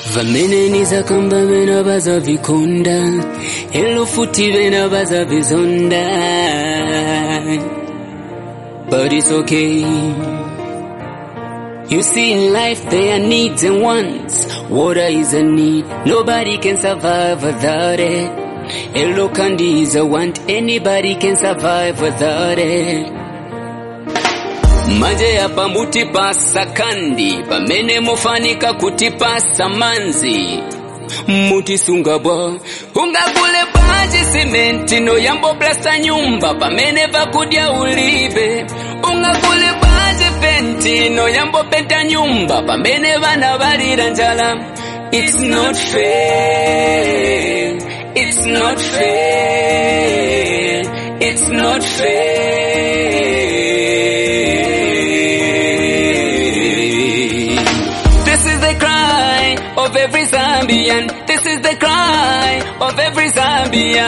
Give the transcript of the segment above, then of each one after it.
Vamene niza kamba vena baza vikonda, hello futi vena baza vizonda. But it's okay. You see, in life there are needs and wants. Water is a need, nobody can survive without it. Hello candy is a want, anybody can survive without it. Maje hapa mutipasa kandi, pamene mufanika kutipasa manzi. Mutisunga bwa, unga kule baji simenti no yambo blasta nyumba, pamene vakudia ulibe. Unga kule baji penti no yambo penta nyumba, pamene vana valira njala. It's not fair, it's not fair, it's not fair. Of every Zambian, this is the cry of every Zambian.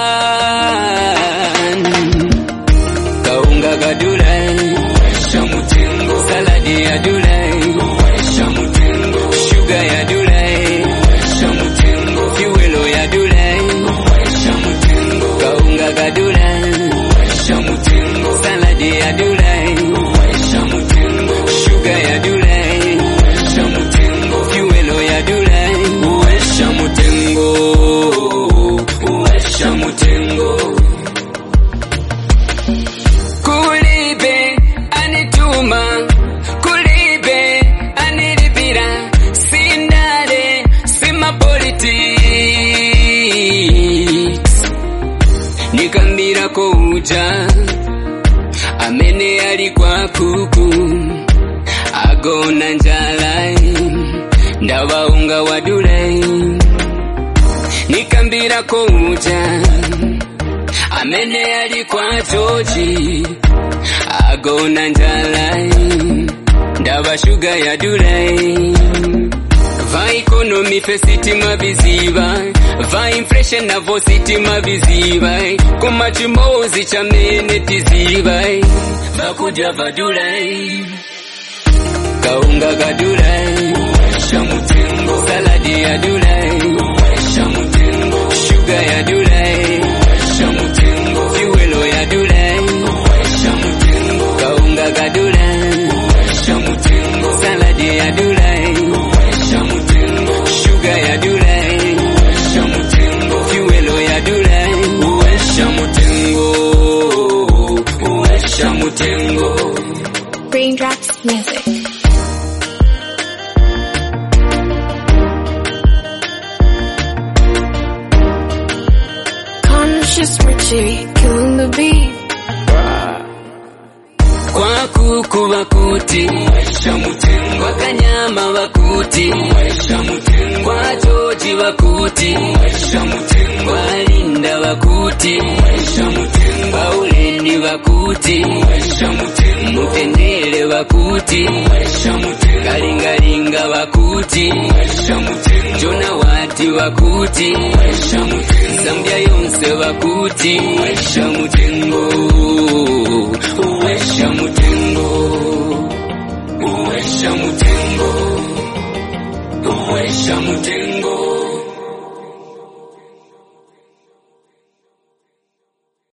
Kaunga gadulai, shamutengo. Saladi adulai, shamutengo. Sugar adulai, shamutengo. Fuelo adulai, shamutengo. Kaunga gadulai, shamutengo. Saladi adulai, shamutengo. Sugar adulai, shamutengo. Fuelo adulai, shamutengo. Shamutengo. Kulibe anituma, kulibe aniribira, sindale sima politics. Nikambira kuja, amene alikuwa kuku, agona njalai, ndawaunga wadulai. Nikambira kuja, amene alikuwa George, agona njalai, ndawa sugar ya dulai. Va economy fesiti mabiziba, va inflation na vositi mabiziba. Kuma chimozi cha mene tiziba, va kuja vadulai. Kaunga gadulai, shamutengo. Saladi adulai, shamutengo. Sugar adulai, shamutengo. Fuelo adulai, shamutengo. Kaunga gadulai, shamutengo. Saladi adulai, shamutengo. Sugar adulai, shamutengo. Fuelo adulai, shamutengo. Shamutengo. Raindrops Music. Conscious Richie, killing the beat. Kwa kuku wakuti, shamutengo. Kwa kanyama wakuti, shamutengo. Kwa George wakuti, shamutengo. Kwa Linda wakuti, shamutengo. Kwa Ulendi wakuti, shamutengo. Mutendele wakuti, shamutengo. Kalingalinga wakuti, shamutengo. Jona wati wakuti, shamutengo. Zambia yonse wakuti, shamutengo.